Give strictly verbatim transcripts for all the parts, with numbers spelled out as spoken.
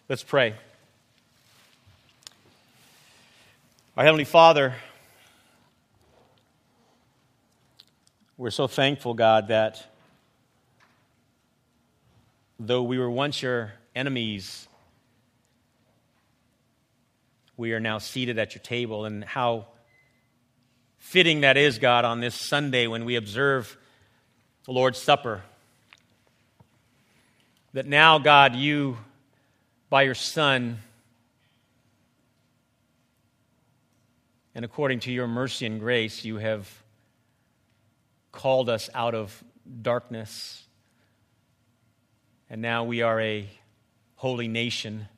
Let's pray. Our Heavenly Father, we're so thankful, God, that though we were once your enemies, we are now seated at your table. And how fitting that is, God, on this Sunday when we observe the Lord's Supper. That now, God, you, by your Son, and according to your mercy and grace, you have called us out of darkness. And now we are a holy nation.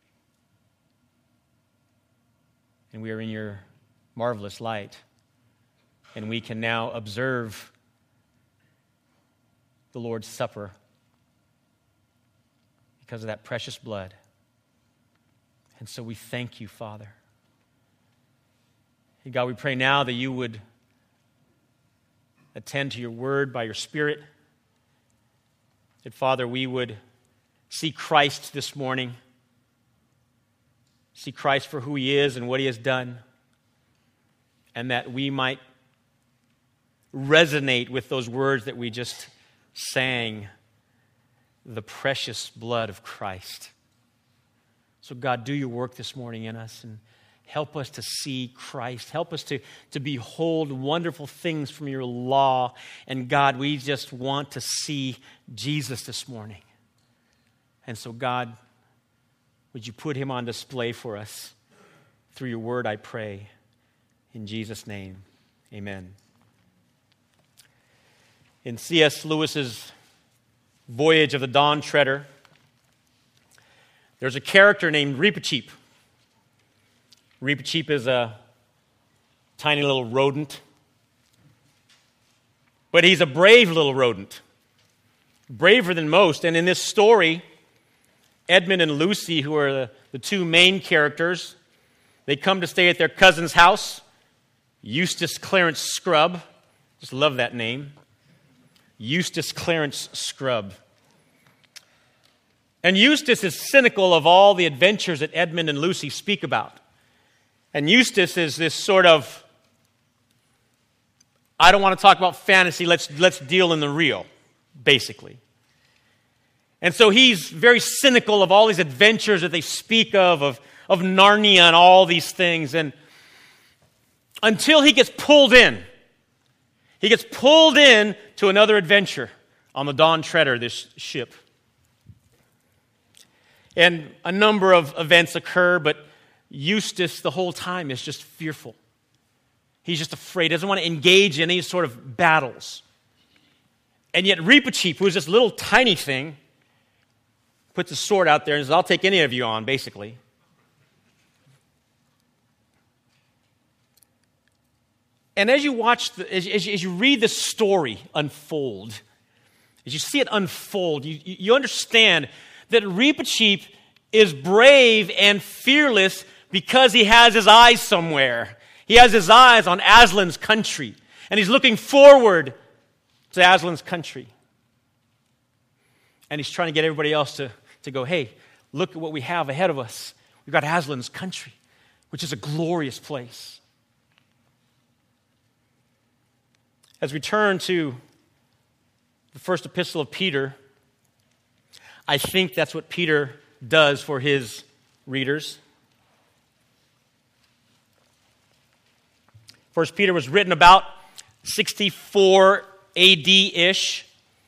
And we are in your marvelous light. And we can now observe the Lord's Supper because of that precious blood. And so we thank you, Father. Hey, God, we pray now that you would attend to your word by your Spirit. That, Father, we would see Christ this morning. See Christ for who he is and what he has done. And that we might resonate with those words that we just sang. The precious blood of Christ. So, God, do your work this morning in us and help us to see Christ. Help us to, to behold wonderful things from your law. And, God, we just want to see Jesus this morning. And so, God, would you put him on display for us through your word, I pray. In Jesus' name, amen. In C S Lewis's Voyage of the Dawn Treader, there's a character named Reepicheep. Reepicheep is a tiny little rodent, but he's a brave little rodent, braver than most. And in this story, Edmund and Lucy, who are the, the two main characters, they come to stay at their cousin's house, Eustace Clarence Scrubb. Just love that name. Eustace Clarence Scrubb. And Eustace is cynical of all the adventures that Edmund and Lucy speak about. And Eustace is this sort of, I don't want to talk about fantasy, let's, let's deal in the real, basically. And so he's very cynical of all these adventures that they speak of, of, of Narnia and all these things. And until he gets pulled in. He gets pulled in to another adventure on the Dawn Treader, this ship. And a number of events occur, but Eustace the whole time is just fearful. He's just afraid. He doesn't want to engage in any sort of battles. And yet Reepicheep, who is this little tiny thing, puts his sword out there and says, I'll take any of you on, basically. And as you watch, the, as, as, as you read the story unfold, as you see it unfold, you, you understand that Reepicheep is brave and fearless because he has his eyes somewhere. He has his eyes on Aslan's country, and he's looking forward to Aslan's country. And he's trying to get everybody else to, to go, hey, look at what we have ahead of us. We've got Aslan's country, which is a glorious place. As we turn to the first epistle of Peter, I think that's what Peter does for his readers. First Peter was written about sixty-four A D-ish,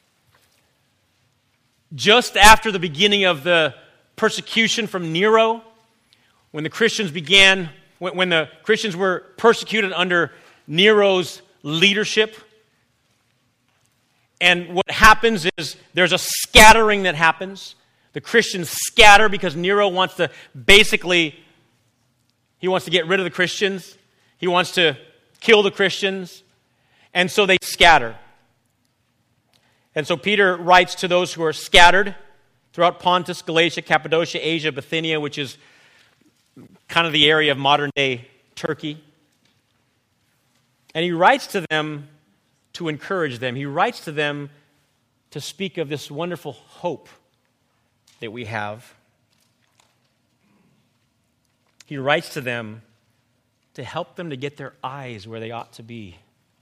just after the beginning of the persecution from Nero, when the Christians began, when, when the Christians were persecuted under Nero's leadership. And what happens is there's a scattering that happens. The Christians scatter because Nero wants to basically, he wants to get rid of the Christians. He wants to kill the Christians. And so they scatter. And so Peter writes to those who are scattered throughout Pontus, Galatia, Cappadocia, Asia, Bithynia, which is kind of the area of modern-day Turkey. And he writes to them to encourage them. He writes to them to speak of this wonderful hope that we have. He writes to them to help them to get their eyes where they ought to be.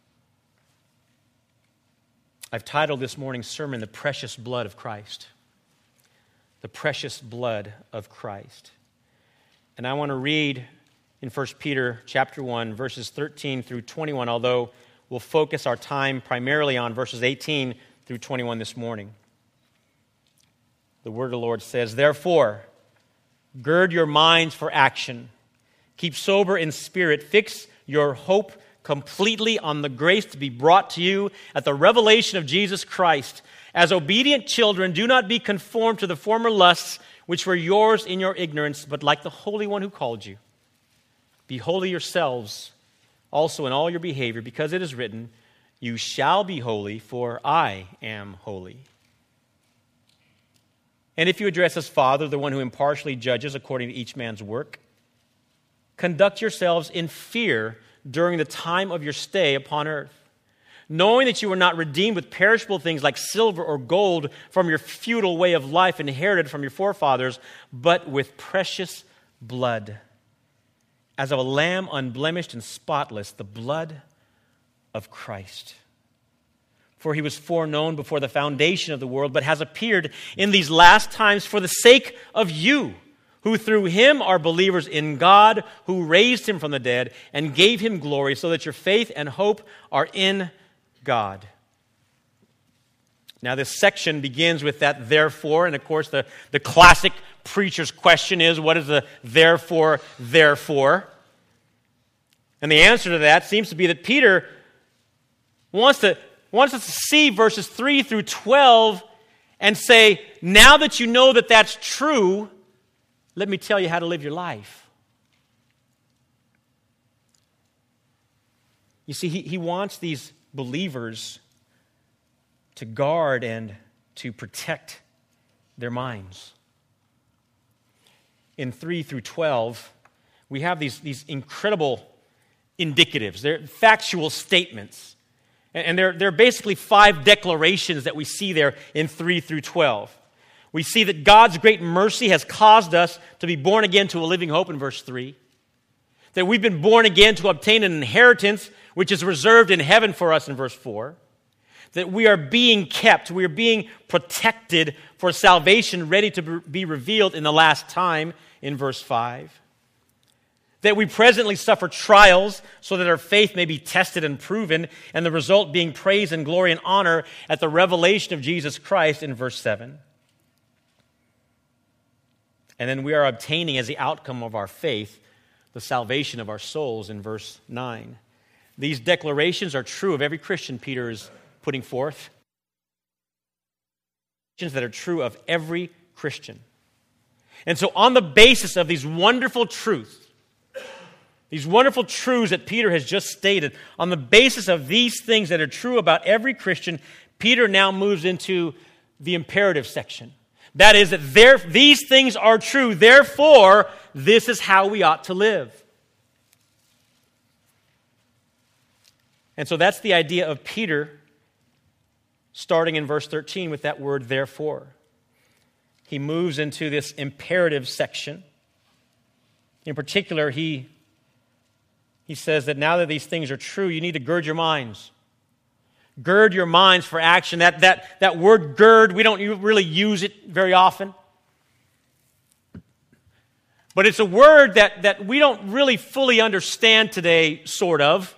I've titled this morning's sermon, The Precious Blood of Christ. The Precious Blood of Christ. And I want to read in First Peter chapter one, verses thirteen through twenty-one, although we'll focus our time primarily on verses eighteen through twenty-one this morning. The word of the Lord says, "Therefore, gird your minds for action. Keep sober in spirit. Fix your hope completely on the grace to be brought to you at the revelation of Jesus Christ. As obedient children, do not be conformed to the former lusts which were yours in your ignorance, but like the Holy One who called you, be holy yourselves also in all your behavior, because it is written, you shall be holy, for I am holy. And if you address as Father, the one who impartially judges according to each man's work, conduct yourselves in fear during the time of your stay upon earth, knowing that you were not redeemed with perishable things like silver or gold from your futile way of life inherited from your forefathers, but with precious blood, as of a lamb unblemished and spotless, the blood of Christ. For he was foreknown before the foundation of the world, but has appeared in these last times for the sake of you, who through him are believers in God, who raised him from the dead and gave him glory, so that your faith and hope are in God." Now this section begins with that therefore, and of course the, the classic preacher's question is, what is the therefore, therefore? And the answer to that seems to be that Peter wants to wants us to see verses three through twelve and say, now that you know that that's true, let me tell you how to live your life. You see, he, he wants these believers to guard and to protect their minds. In three through twelve, we have these, these incredible indicatives. They're factual statements. And they're, they're basically five declarations that we see there in three through twelve. We see that God's great mercy has caused us to be born again to a living hope in verse three. That we've been born again to obtain an inheritance which is reserved in heaven for us in verse four. That we are being kept, we are being protected for salvation ready to be revealed in the last time in verse five. That we presently suffer trials so that our faith may be tested and proven, and the result being praise and glory and honor at the revelation of Jesus Christ in verse seven. And then we are obtaining as the outcome of our faith the salvation of our souls in verse nine. These declarations are true of every Christian Peter is putting forth. That are true of every Christian. And so on the basis of these wonderful truths, these wonderful truths that Peter has just stated, on the basis of these things that are true about every Christian, Peter now moves into the imperative section. That is, that there, these things are true, therefore, this is how we ought to live. And so that's the idea of Peter, starting in verse thirteen with that word, therefore. He moves into this imperative section. In particular, he, he says that now that these things are true, you need to gird your minds. Gird your minds for action. That, that, that word gird, we don't really use it very often. But it's a word that, that we don't really fully understand today, sort of.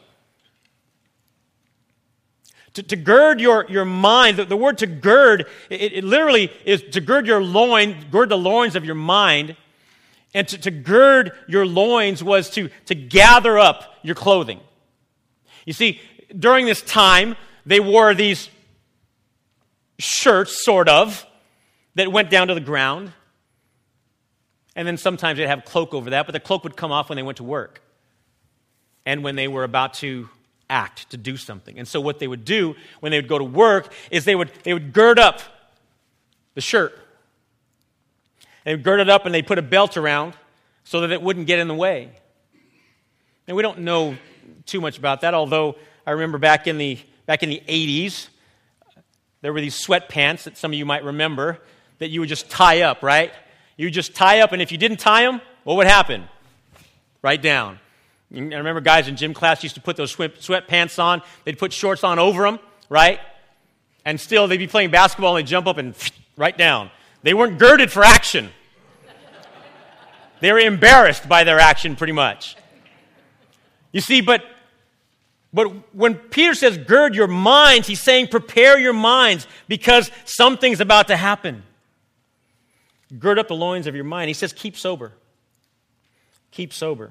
To, to gird your, your mind, the, the word to gird, it, it literally is to gird your loin, gird the loins of your mind. And to, to gird your loins was to, to gather up your clothing. You see, during this time, they wore these shirts, sort of, that went down to the ground. And then sometimes they'd have a cloak over that, but the cloak would come off when they went to work and when they were about to act, to do something. And so what they would do when they would go to work is they would, they would gird up the shirt. They would gird it up and they'd put a belt around so that it wouldn't get in the way. And we don't know too much about that, although I remember back in the Back in the eighties, there were these sweatpants that some of you might remember that you would just tie up, right? You would just tie up, and if you didn't tie them, what would happen? right down. I remember guys in gym class used to put those sweatpants on. They'd put shorts on over them, right? And still they'd be playing basketball and they'd jump up and right down. They weren't girded for action. They were embarrassed by their action pretty much. You see, but, but when Peter says gird your minds, he's saying prepare your minds because something's about to happen. Gird up the loins of your mind. He says keep sober. Keep sober.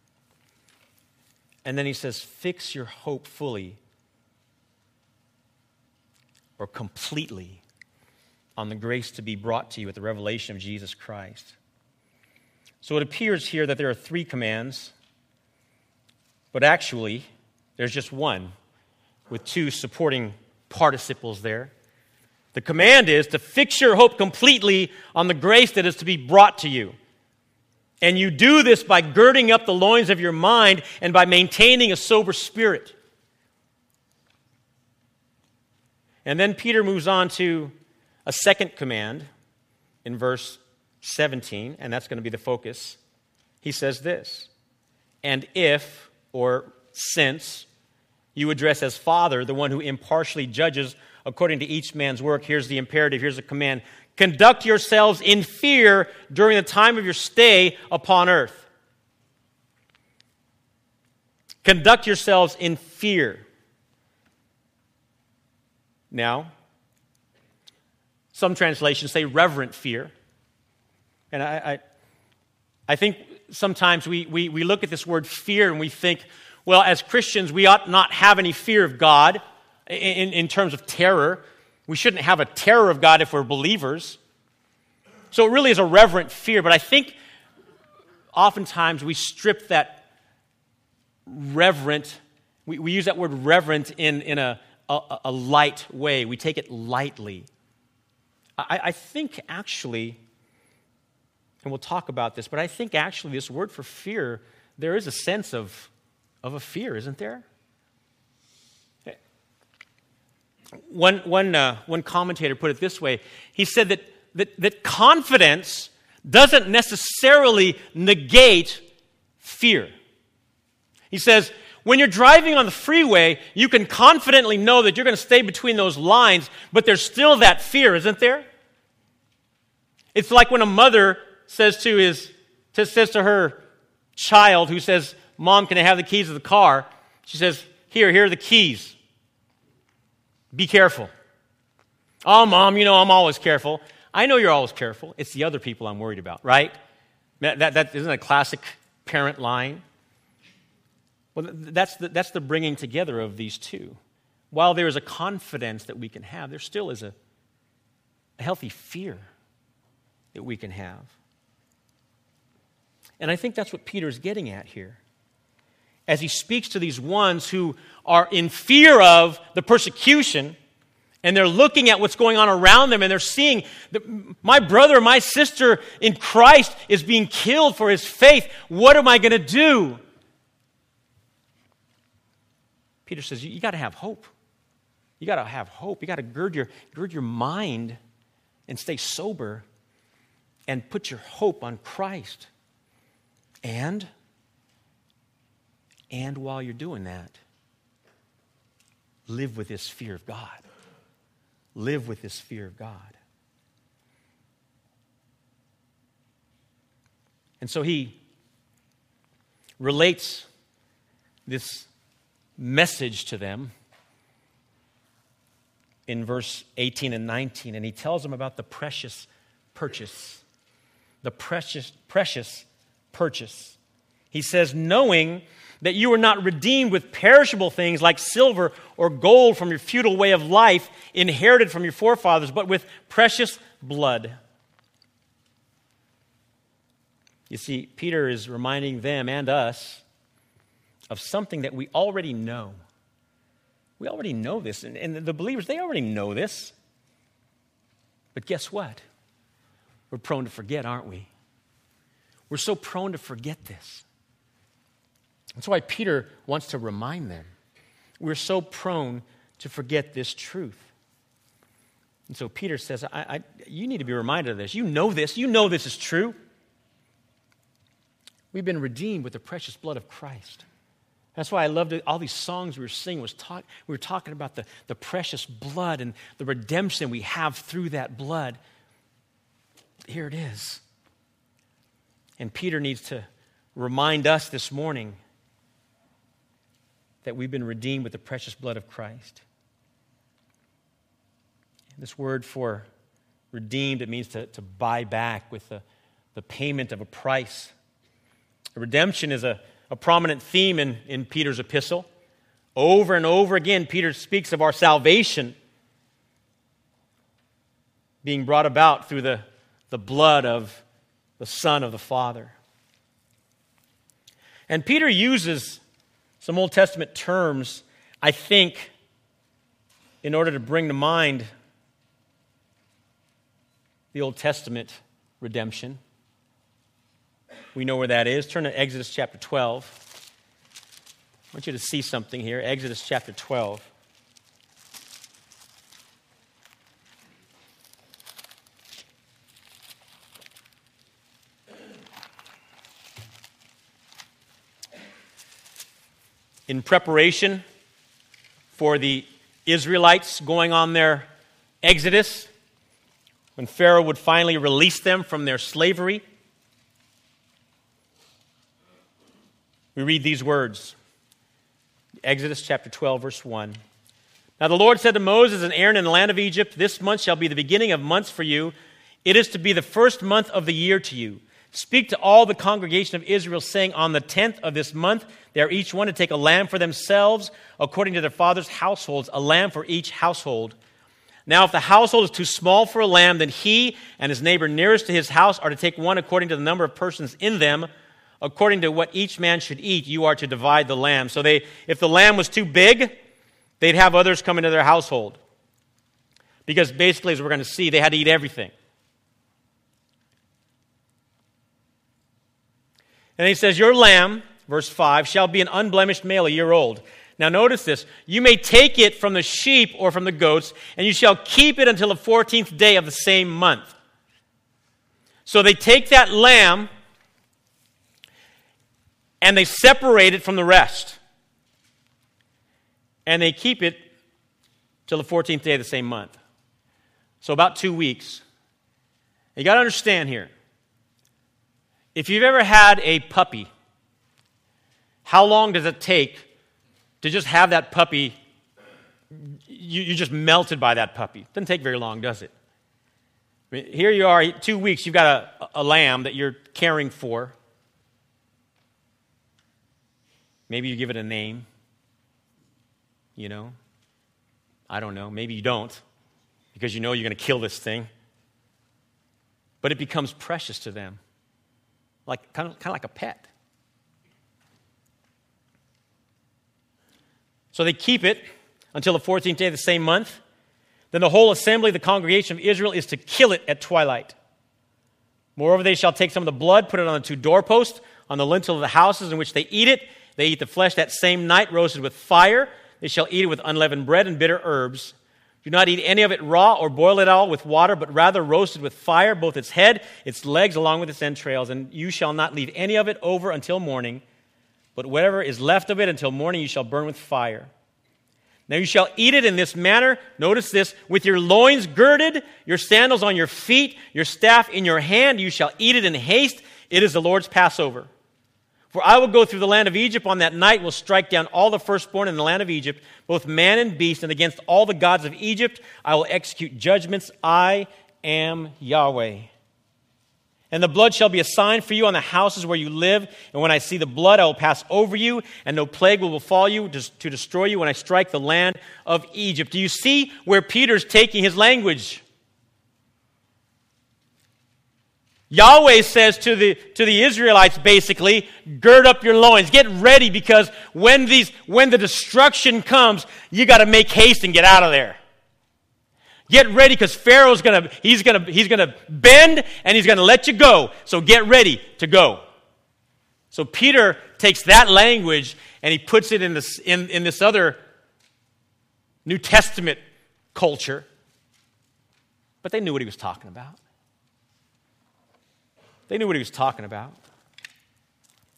And then he says, fix your hope fully or completely on the grace to be brought to you at the revelation of Jesus Christ. So it appears here that there are three commands, but actually there's just one with two supporting participles there. The command is to fix your hope completely on the grace that is to be brought to you. And you do this by girding up the loins of your mind and by maintaining a sober spirit. And then Peter moves on to a second command in verse seventeen, and that's going to be the focus. He says this, and if, or since, you address as Father the one who impartially judges according to each man's work, here's the imperative, here's the command. Conduct yourselves in fear during the time of your stay upon earth. Conduct yourselves in fear. Now, some translations say reverent fear. And I, I, I think sometimes we, we, we look at this word fear and we think, well, as Christians, we ought not have any fear of God in, in terms of terror. We shouldn't have a terror of God if we're believers. So it really is a reverent fear, but I think oftentimes we strip that reverent, we, we use that word reverent in, in a, a, a light way. We take it lightly. I, I think actually, and we'll talk about this, but I think actually this word for fear, there is a sense of, of a fear, isn't there? One, one, uh, one commentator put it this way. He said that, that, that confidence doesn't necessarily negate fear. He says, when you're driving on the freeway, you can confidently know that you're going to stay between those lines, but there's still that fear, isn't there? It's like when a mother says to his, to, says to her child who says, Mom, can I have the keys of the car? She says, here, here are the keys. Be careful. Oh, Mom, you know I'm always careful. I know you're always careful. It's the other people I'm worried about, right? That, that, that isn't a classic parent line. Well, that's the, that's the bringing together of these two. While there is a confidence that we can have, there still is a, a healthy fear that we can have. And I think that's what Peter is getting at here. As he speaks to these ones who are in fear of the persecution, and they're looking at what's going on around them, and they're seeing that my brother, my sister in Christ is being killed for his faith. What am I going to do? Peter says, you, you got to have hope. You got to have hope. You got to gird your, gird your mind and stay sober and put your hope on Christ. And, and while you're doing that, live with this fear of God. Live with this fear of God. And so he relates this message to them in verse eighteen and nineteen, and he tells them about the precious purchase. The precious, precious purchase. He says, knowing that you were not redeemed with perishable things like silver or gold from your futile way of life inherited from your forefathers, but with precious blood. You see, Peter is reminding them and us of something that we already know. We already know this, and, and the believers, they already know this. But guess what? We're prone to forget, aren't we? We're so prone to forget this. That's why Peter wants to remind them. We're so prone to forget this truth. And so Peter says, I, I, you need to be reminded of this. You know this. You know this is true. We've been redeemed with the precious blood of Christ. That's why I loved it. All these songs we were singing was talk, we were talking about the, the precious blood and the redemption we have through that blood. Here it is. And Peter needs to remind us this morning that we've been redeemed with the precious blood of Christ. And this word for redeemed, it means to, to buy back with the, the payment of a price. Redemption is a, a prominent theme in, in Peter's epistle. Over and over again, Peter speaks of our salvation being brought about through the, the blood of the Son of the Father. And Peter uses some Old Testament terms, I think, in order to bring to mind the Old Testament redemption. We know where that is. Turn to Exodus chapter twelve. I want you to see something here. Exodus chapter twelve. In preparation for the Israelites going on their exodus, when Pharaoh would finally release them from their slavery, we read these words. Exodus chapter twelve, verse one. Now the Lord said to Moses and Aaron in the land of Egypt, "This month shall be the beginning of months for you. It is to be the first month of the year to you. Speak to all the congregation of Israel, saying, on the tenth of this month, they are each one to take a lamb for themselves, according to their father's households, a lamb for each household. Now, if the household is too small for a lamb, then he and his neighbor nearest to his house are to take one according to the number of persons in them. According to what each man should eat, you are to divide the lamb." So they, if the lamb was too big, they'd have others come into their household. Because basically, as we're going to see, they had to eat everything. And he says, "Your lamb," verse five, "shall be an unblemished male, a year old." Now notice this. "You may take it from the sheep or from the goats, and you shall keep it until the fourteenth day of the same month." So they take that lamb and they separate it from the rest. And they keep it till the fourteenth day of the same month. So about two weeks. You got to understand here. If you've ever had a puppy, how long does it take to just have that puppy? You, you're just melted by that puppy. Doesn't take very long, does it? I mean, here you are, two weeks, you've got a, a lamb that you're caring for. Maybe you give it a name. You know? I don't know. Maybe you don't, because you know you're going to kill this thing. But it becomes precious to them. Like kind of, kind of like a pet. So they keep it until the fourteenth day of the same month. Then the whole assembly of the congregation of Israel is to kill it at twilight. Moreover, they shall take some of the blood, put it on the two doorposts, on the lintel of the houses in which they eat it. They eat the flesh that same night, roasted with fire. They shall eat it with unleavened bread and bitter herbs. Do not eat any of it raw or boil it all with water, but rather roasted with fire, both its head, its legs, along with its entrails. And you shall not leave any of it over until morning, but whatever is left of it until morning you shall burn with fire. Now you shall eat it in this manner, notice this, with your loins girded, your sandals on your feet, your staff in your hand. You shall eat it in haste. It is the Lord's Passover. For I will go through the land of Egypt on that night, will strike down all the firstborn in the land of Egypt, both man and beast, and against all the gods of Egypt I will execute judgments. I am Yahweh. And the blood shall be a sign for you on the houses where you live. And when I see the blood, I will pass over you, and no plague will befall you to destroy you when I strike the land of Egypt. Do you see where Peter's taking his language? Yahweh says to the, to the Israelites, basically, gird up your loins. Get ready, because when these when the destruction comes, you got to make haste and get out of there. Get ready, because Pharaoh's gonna he's gonna he's gonna bend and he's gonna let you go. So get ready to go. So Peter takes that language and he puts it in this in, in this other New Testament culture. But they knew what he was talking about. They knew what he was talking about.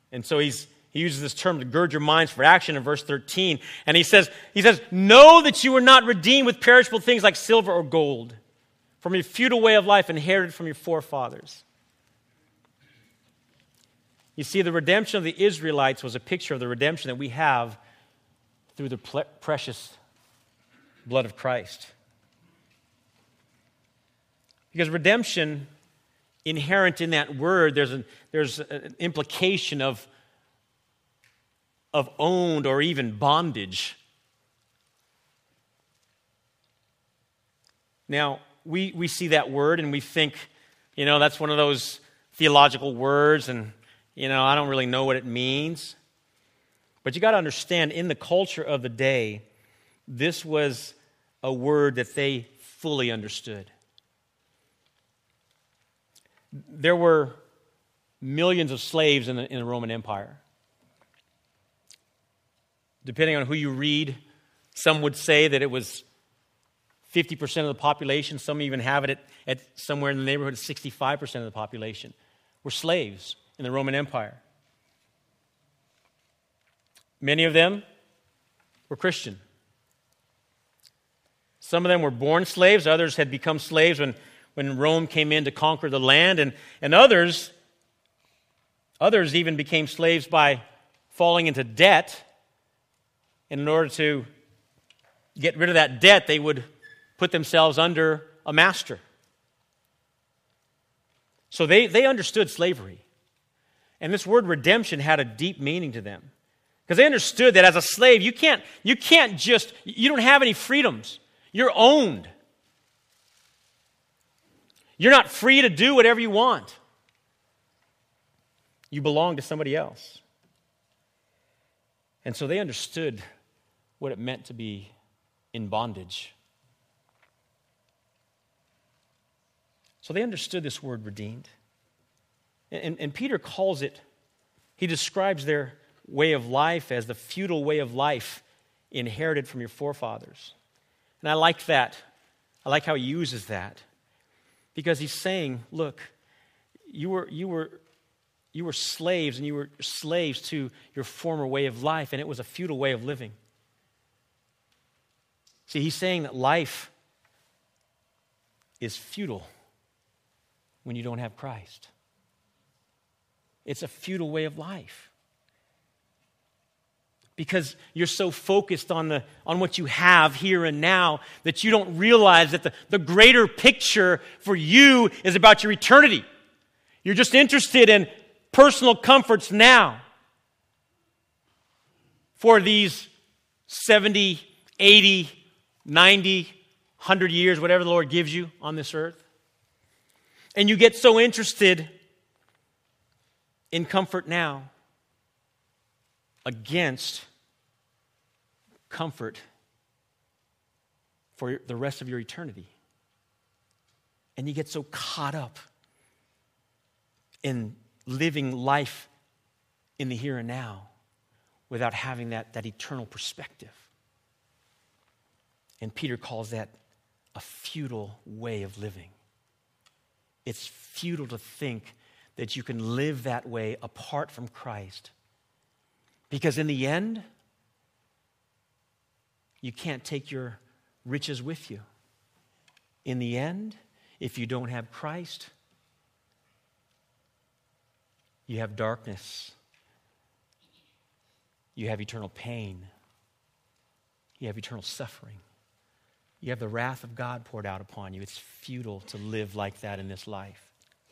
And so he's he uses this term to gird your minds for action in verse thirteen. And he says, he says, know that you were not redeemed with perishable things like silver or gold from your futile way of life inherited from your forefathers. You see, the redemption of the Israelites was a picture of the redemption that we have through the ple- precious blood of Christ. Because redemption, inherent in that word, there's an, there's an implication of, of owned or even bondage. Now, we, we see that word and we think, you know, that's one of those theological words and, you know, I don't really know what it means. But you got to understand, in the culture of the day, this was a word that they fully understood. There were millions of slaves in the, in the Roman Empire. Depending on who you read, some would say that it was fifty percent of the population. Some even have it at, at somewhere in the neighborhood of sixty-five percent of the population were slaves in the Roman Empire. Many of them were Christian. Some of them were born slaves. Others had become slaves when, when Rome came in to conquer the land. And, and others, others even became slaves by falling into debt. And in order to get rid of that debt, they would put themselves under a master. So they, they understood slavery. And this word redemption had a deep meaning to them. Because they understood that as a slave, you can't, you can't just, you don't have any freedoms. You're owned. You're not free to do whatever you want. You belong to somebody else. And so they understood what it meant to be in bondage. So they understood this word redeemed. And, and Peter calls it, he describes their way of life as the futile way of life inherited from your forefathers. And I like that. I like how he uses that. Because he's saying, look, you were, you were, you were slaves, and you were slaves to your former way of life, and it was a futile way of living. See, he's saying that life is futile when you don't have Christ. It's a futile way of life. Because you're so focused on the on what you have here and now that you don't realize that the, the greater picture for you is about your eternity. You're just interested in personal comforts now for these seventy, eighty, ninety, one hundred years, whatever the Lord gives you on this earth. And you get so interested in comfort now against comfort for the rest of your eternity. And you get so caught up in living life in the here and now without having that, that eternal perspective. And Peter calls that a futile way of living. It's futile to think that you can live that way apart from Christ. Because in the end, you can't take your riches with you. In the end, if you don't have Christ, you have darkness. You have eternal pain. You have eternal suffering. You have the wrath of God poured out upon you. It's futile to live like that in this life.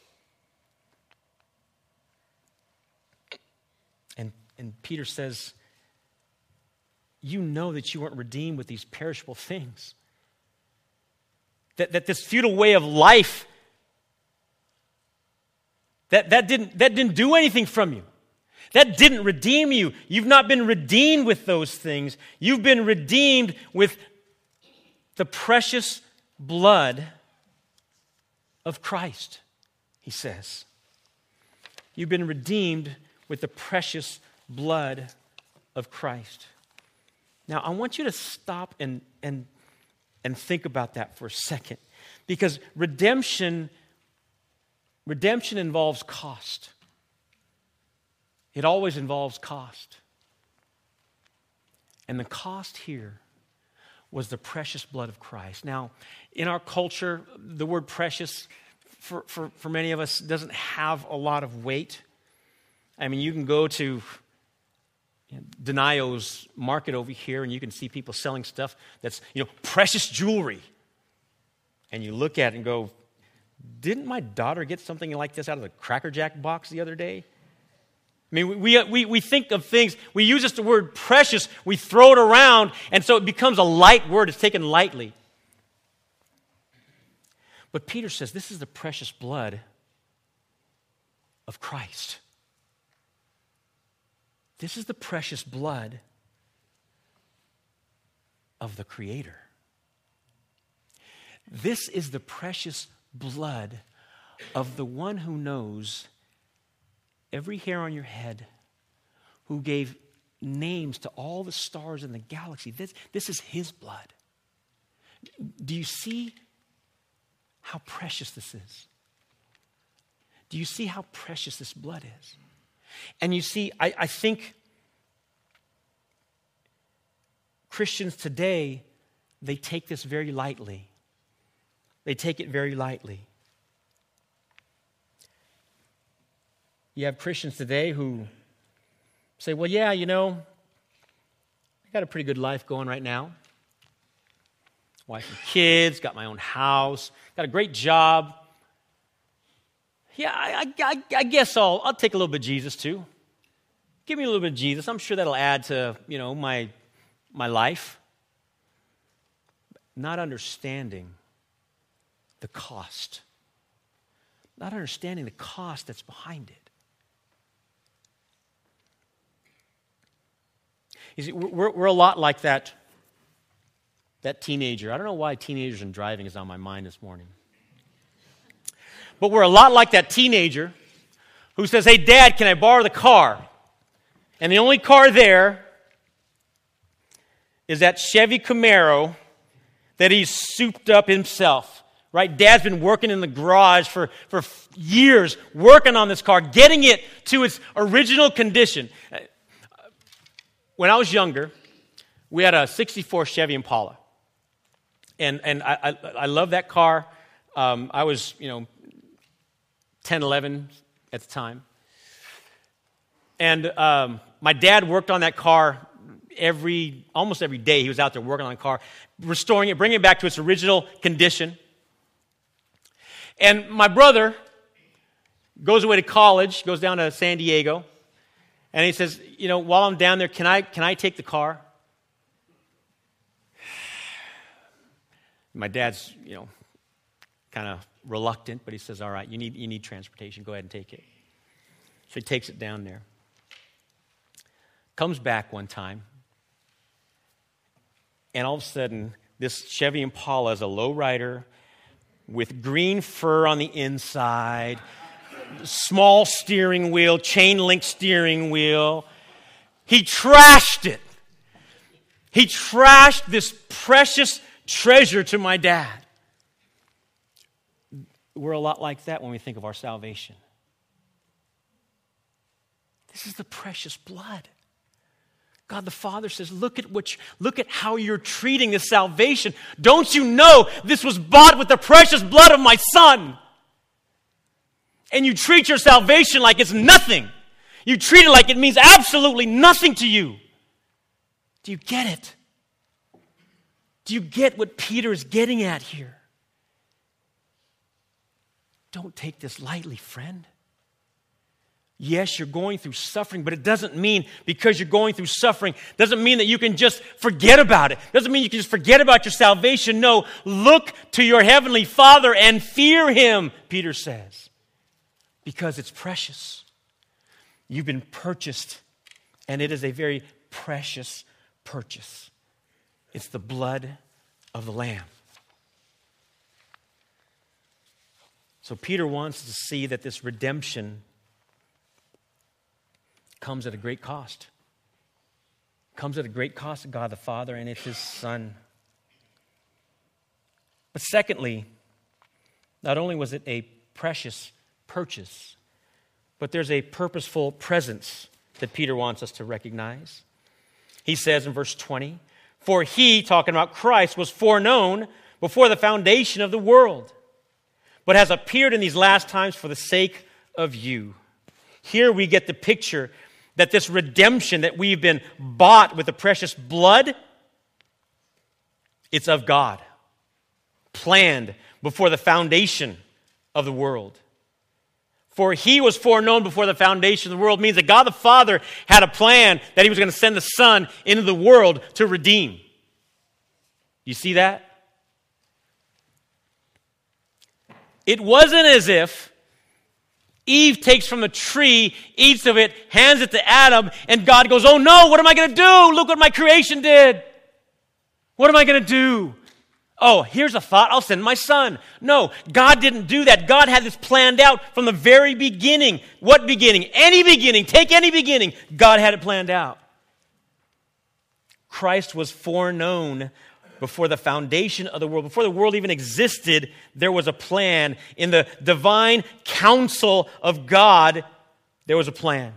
And, and Peter says, you know that you weren't redeemed with these perishable things. That, that this futile way of life, that, that, didn't, that didn't do anything from you. That didn't redeem you. You've not been redeemed with those things. You've been redeemed with the precious blood of Christ, he says. You've been redeemed with the precious blood of Christ. Now, I want you to stop and, and, and think about that for a second. Because redemption, redemption involves cost. it always involves cost. And the cost here was the precious blood of Christ. Now, in our culture, the word precious, for, for, for many of us, doesn't have a lot of weight. I mean, you can go to Denio's market over here, and you can see people selling stuff that's, you know, precious jewelry. And you look at it and go, didn't my daughter get something like this out of the Cracker Jack box the other day? I mean, we, we, we think of things, we use just the word precious, we throw it around, and so it becomes a light word, it's taken lightly. But Peter says this is the precious blood of Christ. This is the precious blood of the Creator. This is the precious blood of the one who knows every hair on your head, who gave names to all the stars in the galaxy. This, this is his blood. Do you see how precious this is? Do you see how precious this blood is? And you see, I, I think Christians today, they take this very lightly. They take it very lightly. You have Christians today who say, well, yeah, you know, I got a pretty good life going right now. Wife and kids, got my own house, got a great job. Yeah, I, I, I guess I'll, I'll take a little bit of Jesus too. Give me a little bit of Jesus. I'm sure that'll add to, you know, my, my life. Not understanding the cost. Not understanding the cost that's behind it. You see, we're, we're a lot like that, that teenager. I don't know why teenagers and driving is on my mind this morning. But we're a lot like that teenager who says, hey, Dad, can I borrow the car? And the only car there is that Chevy Camaro that he's souped up himself. Right? Dad's been working in the garage for, for years, working on this car, getting it to its original condition. When I was younger, we had a sixty-four Chevy Impala. And and I I, I love that car. Um, I was, you know, ten, eleven at the time. And um, my dad worked on that car every, almost every day. He was out there working on the car, restoring it, bringing it back to its original condition. And my brother goes away to college, goes down to San Diego, and he says, you know, while I'm down there, can I can I take the car? My dad's, you know, kind of reluctant, but he says, all right, you need you need transportation. Go ahead and take it. So he takes it down there. Comes back one time, and all of a sudden, this Chevy Impala is a lowrider with green fur on the inside, small steering wheel, chain link steering wheel. He trashed it. He trashed this precious treasure to my dad. We're a lot like that when we think of our salvation. This is the precious blood. God the Father says, look at what you, look at how you're treating this salvation. Don't you know this was bought with the precious blood of my Son? And you treat your salvation like it's nothing. You treat it like it means absolutely nothing to you. Do you get it? Do you get what Peter is getting at here? Don't take this lightly, friend. Yes, you're going through suffering, but it doesn't mean because you're going through suffering, doesn't mean that you can just forget about it. Doesn't mean you can just forget about your salvation. No, look to your heavenly Father and fear Him, Peter says, because it's precious. You've been purchased, and it is a very precious purchase. It's the blood of the Lamb. So Peter wants to see that this redemption comes at a great cost. Comes at a great cost to God the Father, and it's His Son. But secondly, not only was it a precious purchase, but there's a purposeful presence that Peter wants us to recognize. He says in verse twenty, "For he," talking about Christ, "was foreknown before the foundation of the world, but has appeared in these last times for the sake of you." Here we get the picture that this redemption that we've been bought with the precious blood, it's of God, planned before the foundation of the world. For he was foreknown before the foundation of the world means that God the Father had a plan that he was going to send the Son into the world to redeem. You see that? It wasn't as if Eve takes from a tree, eats of it, hands it to Adam, and God goes, "Oh no, what am I going to do? Look what my creation did. What am I going to do? Oh, here's a thought, I'll send my son." No, God didn't do that. God had this planned out from the very beginning. What beginning? Any beginning. Take any beginning. God had it planned out. Christ was foreknown before the foundation of the world. Before the world even existed, there was a plan. In the divine counsel of God, there was a plan.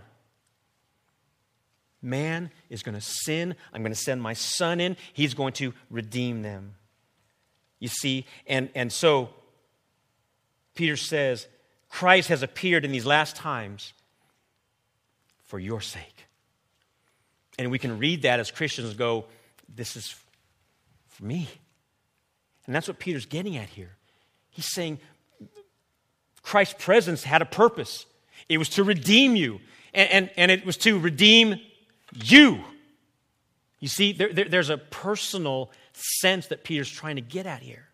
Man is going to sin. I'm going to send my son in. He's going to redeem them. You see, and, and so Peter says, Christ has appeared in these last times for your sake. And we can read that as Christians and go, this is for me. And that's what Peter's getting at here. He's saying Christ's presence had a purpose. It was to redeem you. And, and, and it was to redeem you. You see, there, there, there's a personal sense that Peter's trying to get at here.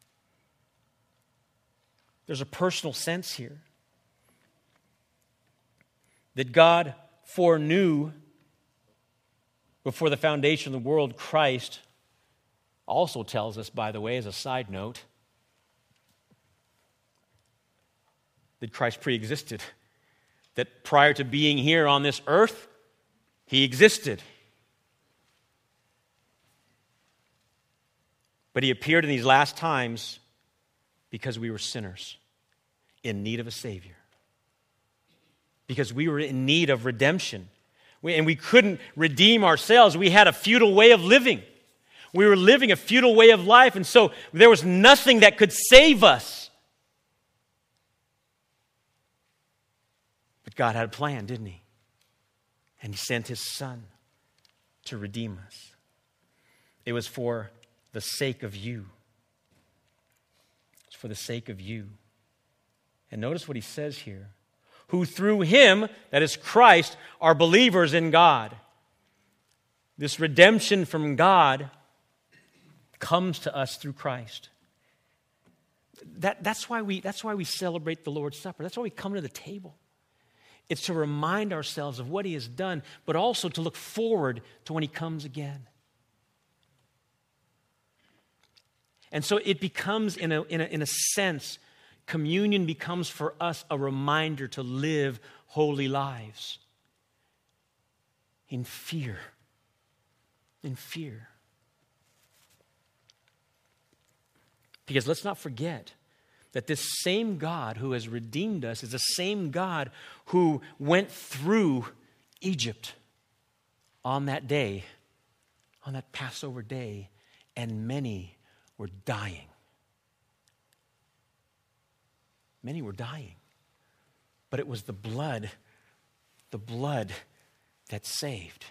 There's a personal sense here that God foreknew before the foundation of the world. Christ also tells us, by the way, as a side note, that Christ pre-existed. That prior to being here on this earth, he existed. But he appeared in these last times because we were sinners in need of a Savior. Because we were in need of redemption. We, and we couldn't redeem ourselves. We had a futile way of living. We were living a futile way of life, and so there was nothing that could save us. But God had a plan, didn't he? And he sent his Son to redeem us. It was for the sake of you. It's for the sake of you. And notice what he says here. Who through him, that is Christ, are believers in God. This redemption from God comes to us through Christ. That, that's why we, that's why we celebrate the Lord's Supper. That's why we come to the table. It's to remind ourselves of what he has done, but also to look forward to when he comes again. And so it becomes, in a, in a, in a sense, communion becomes for us a reminder to live holy lives in fear. In fear. Because let's not forget that this same God who has redeemed us is the same God who went through Egypt on that day, on that Passover day, and many were dying. Many were dying. But it was the blood, the blood that saved.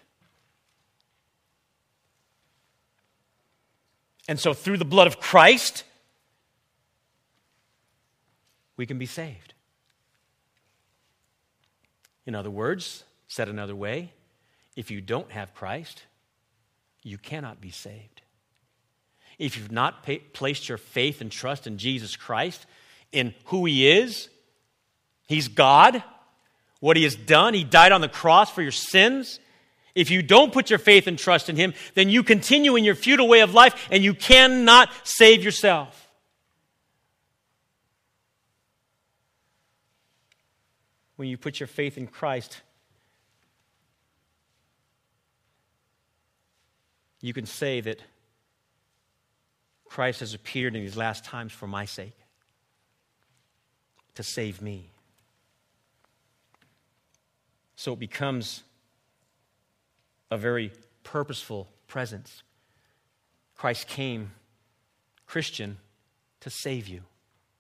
And so through the blood of Christ, we can be saved. In other words, said another way, if you don't have Christ, you cannot be saved. If you've not pa- placed your faith and trust in Jesus Christ, in who he is, he's God, what he has done, he died on the cross for your sins. If you don't put your faith and trust in him, then you continue in your futile way of life and you cannot save yourself. When you put your faith in Christ, you can say that Christ has appeared in these last times for my sake, to save me. So it becomes a very purposeful presence. Christ came, Christian, to save you.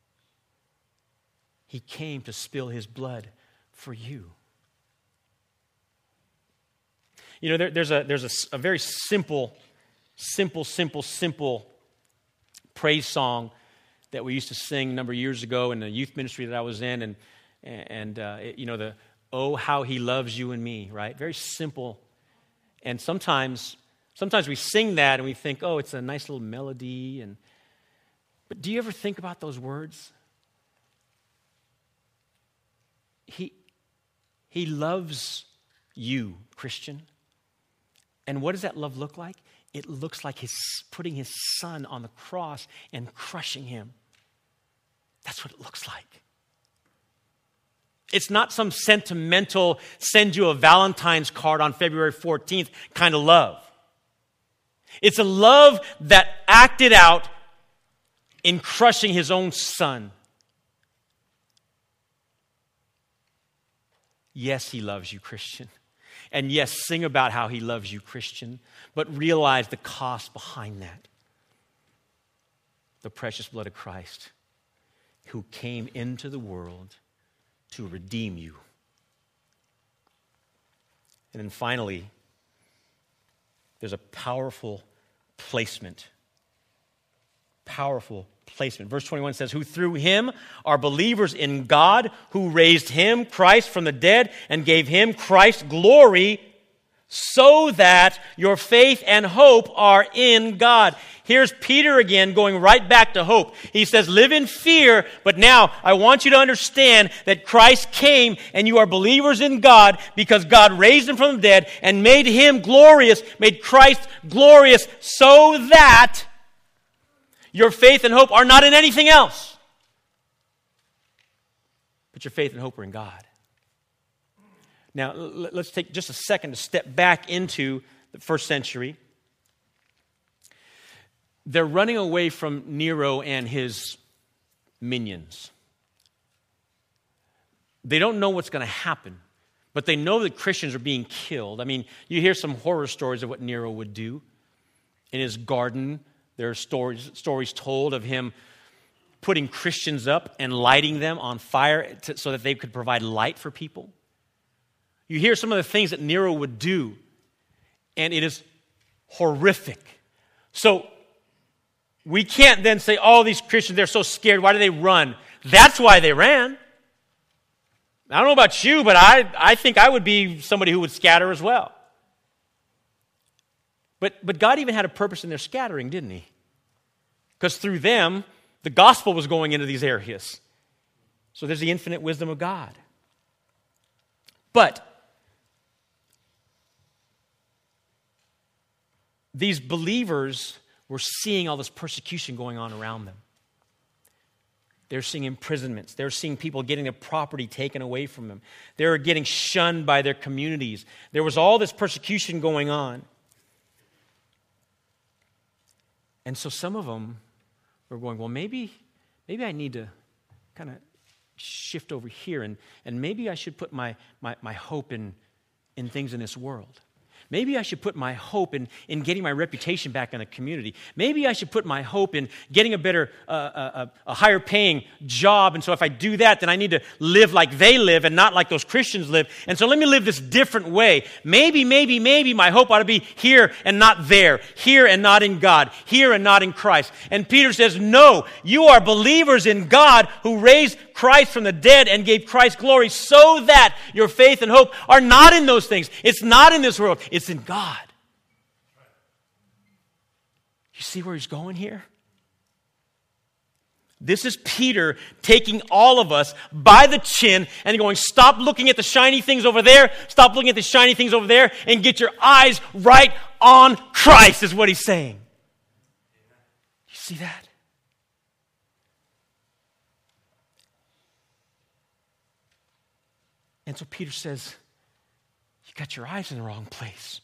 He came to spill his blood for you. You know, there, there's a there's a, a very simple, simple, simple, simple praise song that we used to sing a number of years ago in the youth ministry that I was in, and and uh, it, you know the "Oh how He loves you and me," right? Very simple, and sometimes sometimes we sing that and we think, oh, it's a nice little melody, and but do you ever think about those words? He He loves you, Christian. And what does that love look like? It looks like his putting his son on the cross and crushing him. That's what it looks like. It's not some sentimental, send you a Valentine's card on February fourteenth kind of love. It's a love that acted out in crushing his own son. Yes, he loves you, Christian. And yes, sing about how he loves you, Christian, but realize the cost behind that. The precious blood of Christ, who came into the world to redeem you. And then finally, there's a powerful placement. Powerful placement. Verse twenty-one says, who through him are believers in God, who raised him, Christ, from the dead and gave him, Christ, glory, so that your faith and hope are in God. Here's Peter again going right back to hope. He says, live in fear, but now I want you to understand that Christ came and you are believers in God because God raised him from the dead and made him glorious, made Christ glorious, so that your faith and hope are not in anything else. But your faith and hope are in God. Now, let's take just a second to step back into the first century. They're running away from Nero and his minions. They don't know what's going to happen, but they know that Christians are being killed. I mean, you hear some horror stories of what Nero would do in his garden. There are stories, stories told of him putting Christians up and lighting them on fire to, so that they could provide light for people. You hear some of the things that Nero would do, and it is horrific. So we can't then say, oh, these Christians, they're so scared. Why do they run? That's why they ran. I don't know about you, but I, I think I would be somebody who would scatter as well. But, but God even had a purpose in their scattering, didn't he? Because through them, the gospel was going into these areas. So there's the infinite wisdom of God. But these believers were seeing all this persecution going on around them. They're seeing imprisonments. They're seeing people getting their property taken away from them. They were getting shunned by their communities. There was all this persecution going on. And so some of them were going, well, maybe, maybe I need to kind of shift over here, and, and maybe I should put my, my, my hope in, in things in this world. Maybe I should put my hope in, in getting my reputation back in the community. Maybe I should put my hope in getting a better, uh, a, a higher paying job. And so if I do that, then I need to live like they live and not like those Christians live. And so let me live this different way. Maybe, maybe, maybe my hope ought to be here and not there. Here and not in God. Here and not in Christ. And Peter says, no, you are believers in God who raised Christ from the dead and gave Christ glory so that your faith and hope are not in those things. It's not in this world. It's in God. You see where he's going here? This is Peter taking all of us by the chin and going, stop looking at the shiny things over there, stop looking at the shiny things over there, and get your eyes right on Christ, is what he's saying. You see that? And so Peter says, you got your eyes in the wrong place.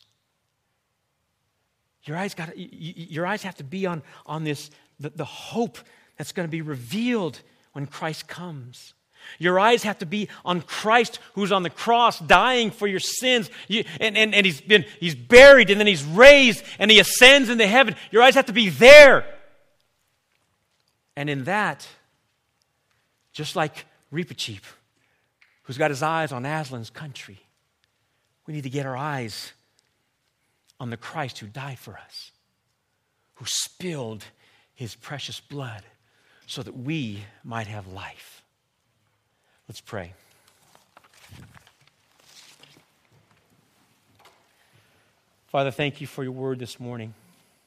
Your eyes got your eyes have to be on, on this the, the hope that's going to be revealed when Christ comes. Your eyes have to be on Christ who's on the cross dying for your sins. You, and, and, and he's been he's buried and then he's raised and he ascends into heaven. Your eyes have to be there. And in that, just like Reepicheep, who's got his eyes on Aslan's country, we need to get our eyes on the Christ who died for us, who spilled his precious blood so that we might have life. Let's pray. Father, thank you for your word this morning.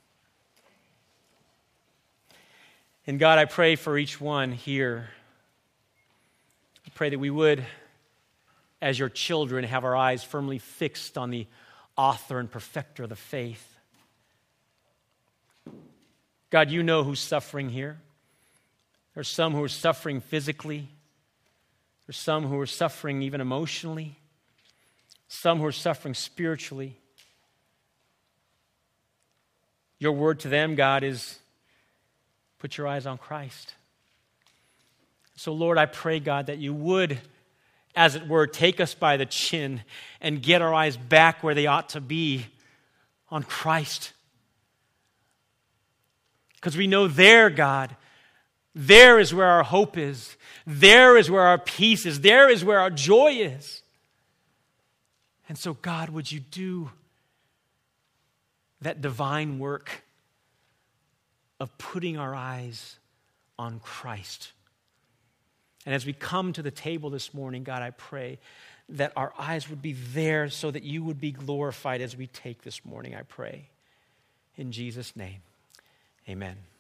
And God, I pray for each one here. I pray that we would, as your children, have our eyes firmly fixed on the author and perfecter of the faith. God, you know who's suffering here. There's some who are suffering physically. There's some who are suffering even emotionally. Some who are suffering spiritually. Your word to them, God, is put your eyes on Christ. So, Lord, I pray, God, that you would, as it were, take us by the chin and get our eyes back where they ought to be, on Christ. Because we know there, God, there is where our hope is. There is where our peace is. There is where our joy is. And so, God, would you do that divine work of putting our eyes on Christ? And as we come to the table this morning, God, I pray that our eyes would be there so that you would be glorified as we take this morning, I pray. In Jesus' name, amen.